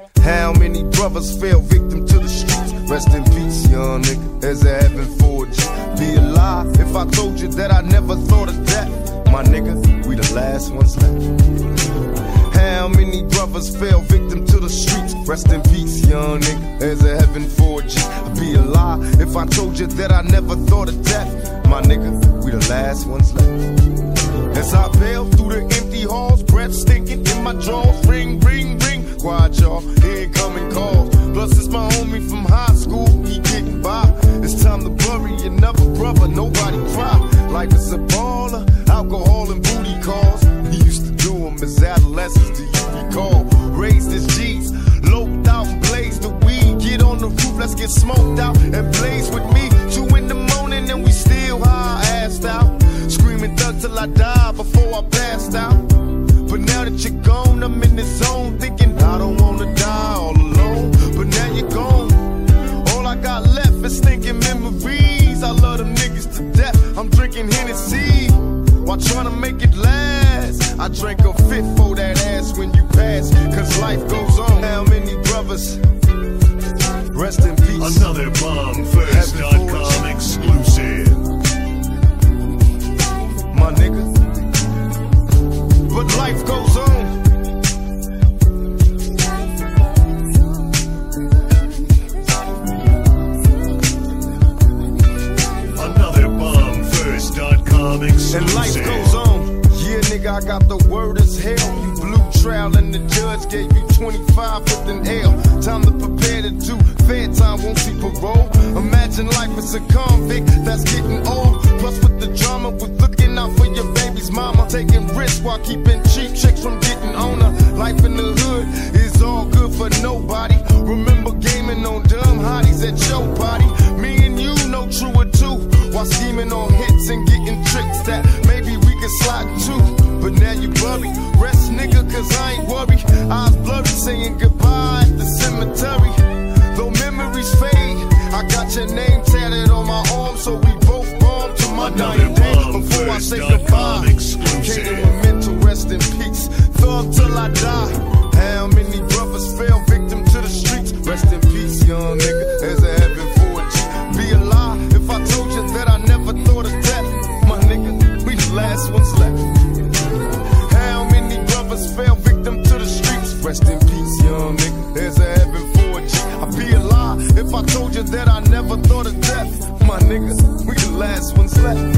How many brothers fell victim to the streets? Rest in peace, young nigga, there's a heaven for you. Be a lie if I told you that I never thought of death. My nigga, we the last ones left. How many brothers fell victim to the streets? Rest in peace, young nigga, there's a heaven for you. Be a lie if I told you that I never thought of death. My nigga, we the last ones left. As I bail through the empty halls, breath stinking in my drawers. Ring, ring, ring. Quiet, y'all, incoming calls. Plus, it's my homie from high school, he getting by. It's time to bury another brother, nobody cry. Life is a baller, alcohol and booty calls. We used to do them as adolescents, do you recall? Raised as G's, loped out and blazed the weed. Get on the roof, let's get smoked out and blaze with me. 2 in the morning and we still high, assed out. Screaming thug till I die before I passed out. But now that you're gone, I'm in the zone thinking I don't wanna die all alone. But now you're gone, all I got left is thinking memories. I love them niggas to death, I'm drinking Hennessy while trying to make it last. I drank a fifth for that ass when you pass, cause life goes on. How many brothers, rest in peace. Another BombFirst.com exclusive. My nigga, but life goes on. Another BombFirst.com exclusive. And life goes on. Yeah, nigga, I got the word as hell. You blew trial and the judge gave you 25 with an L. Time to prepare to do fair time, won't see parole. Imagine life as a convict that's getting old. Plus with the drama, with looking out for your baby's mama. Taking risks while keeping cheap checks from getting on her. Life in the hood is all good for nobody. Remember gaming on dumb hotties at your party. Me and you know true or two. While scheming on hits and getting tricks that maybe we can slide too. But now you buried. Rest nigga, cause I ain't worried. Eyes blurry, saying goodbye at the cemetery. Though memories fade, I got your name tatted on my arm, so we both bomb to my dying day. Before I say goodbye, kingdom of mental, rest in peace. Thug till I die. How many brothers fell victim to the streets? Rest in peace, young nigga, there's a heaven for you. Be a lie if I told you that I never thought of death. My nigga, we the last ones left. How many brothers fell victim to the streets? Rest in peace, young nigga, there's a heaven for you. I'd be a lie if I told you that I never thought of death. My nigga, we the last ones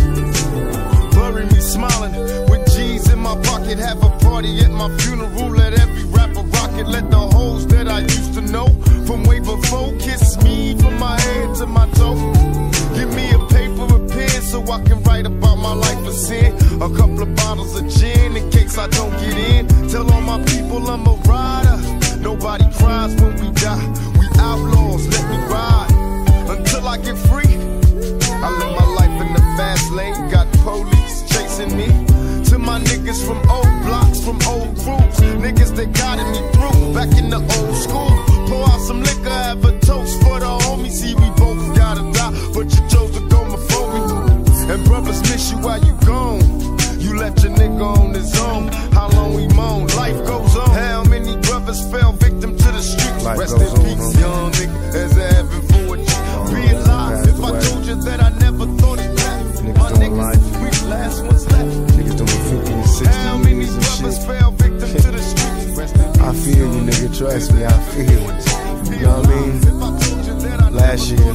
left. Bury me smiling with G's in my pocket. Have a party at my funeral. Let every rapper rock it. Let the hoes that I used to know from way before kiss me from my head to my toe. Give me a paper and pen so I can write about my life of sin. A couple of bottles of gin in case I don't get in. Tell all my people I'm a rider. Nobody cries when we die. We outlaws, let me ride until I get free. I live my life in the fast lane. Got police chasing me. To my niggas from old blocks, from old crews, niggas that guided me through back in the old school. Pour out some liquor, have a toast for the homies. See, we both gotta die, but you chose to go before me. And brothers miss you while you gone. You left your nigga on his own. How long we moan? Life goes on. How many brothers fell victim to the streets? Life rest in peace, young nigga, there's a heaven for you. Be alive if I told you that I never thought of that. My niggas, we the last ones left. Niggas doing 50 and 60 How many brothers fell victim to the streets? Rest in peace, I feel you, nigga, trust me, I feel you. You know what I mean? Last year,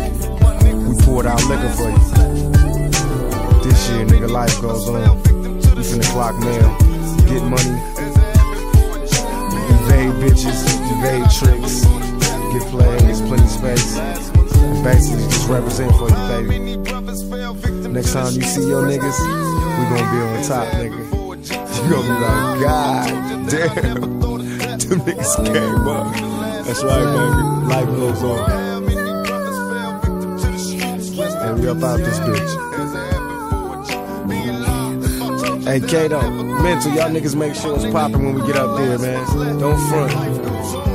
we poured out liquor for you. This year, nigga, life goes on. We finna clock mail, get money, evade bitches, evade tricks, get plays, plenty space, and basically just represent for you, baby. Next time you see your niggas, we gonna be on top, nigga. You gonna be like, God damn, them niggas came up. That's right, baby. Life goes on. And we up out this bitch. Hey, Kato, mental, y'all niggas make sure it's poppin' when we get up there, man. Don't front.